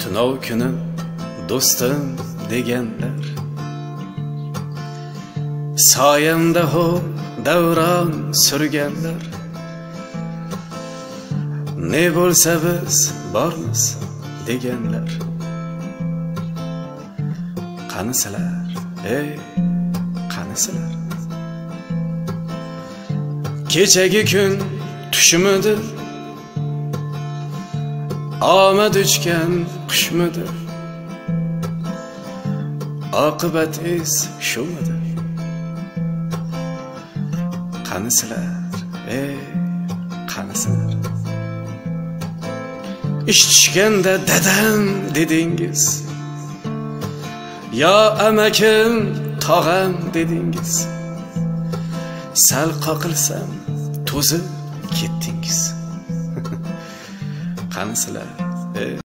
tunov kuni do'stim deganlar, soyamda ho'p davron surganlar, ne bo'lsa biz bormiz deganlar. Qanisilar, ey qanisilar? Kechagi kun tushimidir, omad uchgan qushmidir, oqibatingiz shumidir? Qanisilar, ey qanisilar? Ish tushganda dadam dedingiz, yo amakim tog'am dedingiz, sal qoqilsam to'zib ketdingiz. Qanisilar, ey